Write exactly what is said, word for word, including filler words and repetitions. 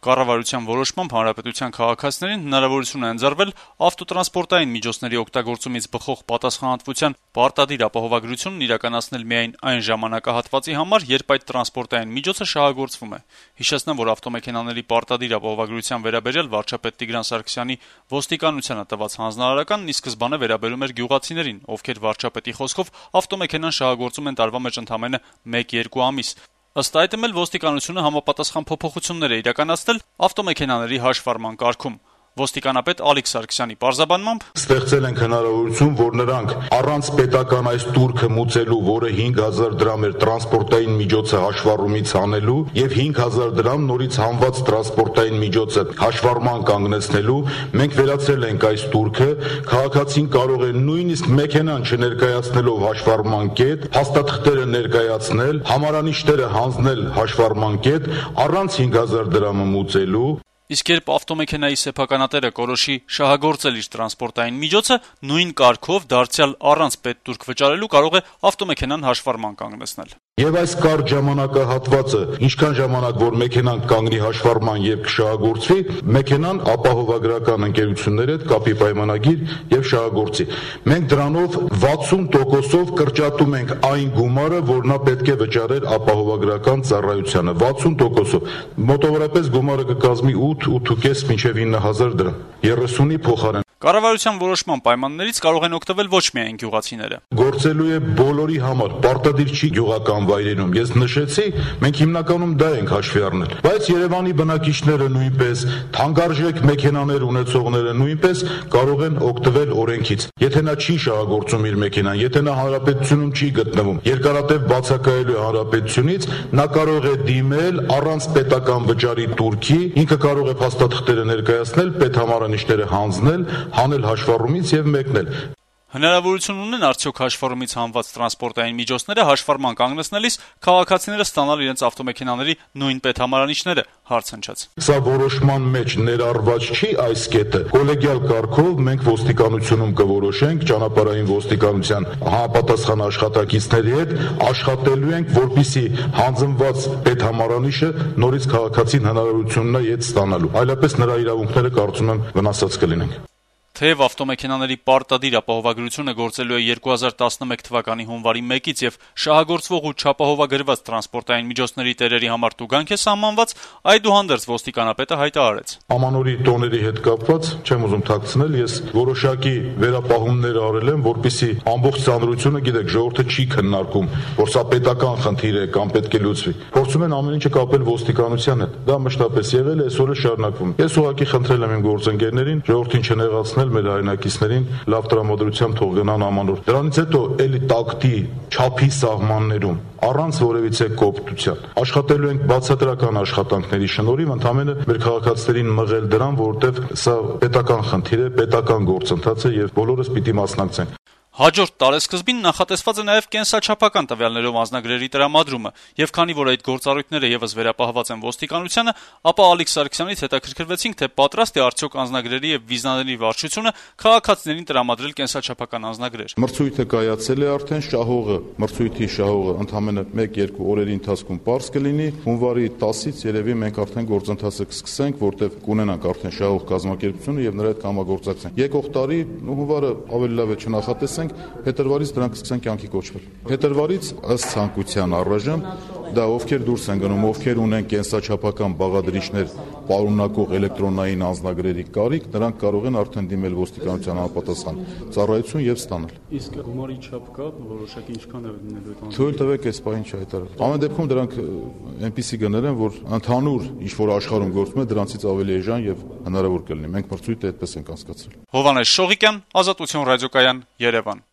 Կառավարության որոշմամբ հանրապետության քաղաքացիներին հնարավորություն է ընձեռվել ավտոտրանսպորտային միջոցների օգտագործումից բխող պատասխանատվության պարտադիր ապահովագրությունն իրականացնել միայն այն ժամանակահատվածի համար, երբ այդ տրանսպորտային միջոցը շահագործվում է։ Հիշեցնեմ, որ ավտոմեքենաների պարտադիր ապահովագրության վերաբերյալ վարչապետ Տիգրան Սարգսյանի ոստիկանությանը տված հանձնարարականն ի սկզբանե վերաբերում էր գյուղացիներին, ովքեր վարչապետի խոսքով ավտոմեքենան շահագործում են տարվա մեջ ընդամենը մեկ-երկու ամիս։ Ըստ այդմ էլ ոստիկանությունը համապատասխան փոփոխություններ է իրականացնել ավտոմեքենաների հաշվառման կարգում։ Ոստիկանապետ Ալիկ Սարգսյանի պարզաբանմամբ ստեղծել ենք հնարավորություն, որ նրանք առանց պետական այս տուրքը մուծելու, որը հինգ հազար դրամ էր տրանսպորտային միջոցը հաշվառումից հանելու եւ հինգ հազար դրամ նորից հանված տրանսպորտային միջոցը հաշվառման կանգնեցնելու, մենք վերացրել ենք այս տուրքը, քաղաքացին կարող է նույնիսկ մեքենան չներկայացնելով հաշվառման կետ, փաստաթղթերը ներկայացնել, համարանիշները հանձնել հաշվառման կետ, առանց հինգ հազար դրամը մուծելու։ Իսկ երբ ավտոմեքենայի սեփականատերը կորոշի շահագործել իր տրանսպորտային միջոցը, նույն կարգով դարձյալ առանց պետտուրք վճարելու կարող է ավտոմեքենան հաշվառման կանգնեցնել։ Եվ այս կարճ ժամանակահատվածը, ինչքան ժամանակ որ մեքենան կանգնի հաշվառման եւ կշահագործվի, մեքենան ապահովագրական ընկերությունների հետ կապի պայմանագիր եւ շահագործի։ Մենք դրանով վաթսուն տոկոսով կրճատում ենք այն գումարը, որ նա պետք է վճարեր ապահովագրական ծառայությանը, վաթսուն տոկոսով։ Մոտավորապես գումարը կկազմի ութ ութ ու կես մինչեւ ինը հազար դրամ, երեսունի փոխարեն։ Կառավարության որոշման պայմաններից կարող են օգտվել ոչ միայն գյուղացիները։ Գործելու է բոլորի համար, պարտադիր չի գյուղական վայրերում։ Ես նշեցի, մենք հիմնականում դա ենք հաշվի առնել, բայց Երևանի բնակիչները նույնպես, թանկարժեք մեքենաներ ունեցողները նույնպես կարող են օգտվել օրենքից։ Եթե նա չի շահագործում իր մեքենան, եթե նա հանրապետությունում չի գտնվում, երկարատև բացակայելու է հանրապետությունից, նա կարող է դիմել առանց պետական վճարի տուրքի, ինքը կարող է փաստաթղթերը ներկայացնել, պետհամարանիշները հանձնել, հանել հաշվառումից եւ մեկնել։ Հնարավորություն ունեն արդյոք հաշվառումից հանված տրանսպորտային միջոցները հաշվառման կանգնեցնելիս քաղաքացիները ստանալ իրենց ավտոմեքենաների նույն պետհամարանիշները, հարց հնչեց։ Սա որոշման մեջ ներառված չի այս կետը։ Կոլեգիալ կարգով մենք ոստիկանությունում կորոշենք ճանապարհային ոստիկանության համապատասխան աշխատակիցների հետ աշխատելու ենք, որպեսզի հանձնված պետհամարանիշը նորից քաղաքացին հնարավորություն ունենա իդ ստանալու։ Այլապես նրա իրավունքները կարծում եմ վնասած կլինեն։ Թեև ավտոմեքենաների պարտադիր ապահովագրությունը գործելու է երկու հազար տասնմեկ թվականի հունվարի մեկից եւ շահագործվող ու չապահովագրված տրանսպորտային միջոցների տերերի համար տուգանք է սահմանված, այդուհանդերձ ոստիկանապետը հայտարարեց. Ամանորի տոների հետ կապված չեմ ուզում թաքցնել, ես որոշակի վերապահումներ արել եմ, որպեսզի ամբողջ ծանրությունը, գիտեք, ժողովուրդը չի քննարկում, որ սա պետական խնդիր է կամ պետք է լուծվի։ Փորձում են ամեն ինչը կապել ոստիկանության հետ։ Դա մշտապես եղել է, այսօր է շարունակվում։ Ես ուղղակի խնդրել եմ իմ գործընկերներին ժողովրդին չնեղացնել, մեր հայրենակիցներին լավ տրամադրությամբ թող գնան Ամանոր։ Դրանից հետո էլի տակտի չափի սահմաններում առանց որևիցե կոպտության աշխատելու ենք բացատրական աշխատանքների շնորհիվ, ընդհանրապես մեր քաղաքացիներին մղել դրան, որովհետև սա պետական խնդիր է, պետական գործընթաց է եւ բոլորս պիտի մասնակցենք։ Հաջորդ տարեսկզբին նախատեսված է նաև կենսաչափական տվյալներով անձնագրերի տրամադրումը, եւ քանի որ այդ գործառույթները եւս վերապահված են ոստիկանությանը, ապա Ալիկ Սարգսյանից հետաքրքրվեցինք, թե պատրաստ է արդյոք անձնագրերի եւ վիզաների վարչությունը քաղաքացիներին տրամադրել կենսաչափական անձնագրեր։ Մրցույթը կայացել է արդեն, շահողը, մրցույթի շահողը ընդամենը մեկ-երկու օրերի ընթացքում պարզ կլինի։ Հունվարի տասից երևի մենք արդեն գործընթացը կսկսենք, որտեղ կունենանք արդեն շահող կազմակերպությունը եւ նրա հետ կհամագործակցենք։ Եկող տարի հունվարը ավելի լավ է չնախատեսենք, փետրվարից դրանք սկսեն կյանքի կոչվել։ Փետրվարից ըստ ցանկության առայժմ դա ովքեր դուրս են գնում, ովքեր ունեն կենսաչափական բաղադրիչներ պարունակող էլեկտրոնային անձնագրերի կարիք, նրանք կարող են արդեն դիմել ոստիկանության համապատասխան ծառայություն եւ ստանալ։ Իսկ գումարի չափ կա, որոշակի ինչքան է լինելու այդ։ Թույլ տվեք այս պահին չհայտարարել։ Ամեն դեպքում դրանք այնպիսի գներ են, որ ընդհանուր ինչ որ աշխարհում գործում է, դրանցից ավելի էժան եւ հնարավոր կլինի։ Մենք մրցույթը այդպես ենք անցկացրել։ Հովհաննես Շողիկյան, Ազատություն ռադիոկայան, Երևան։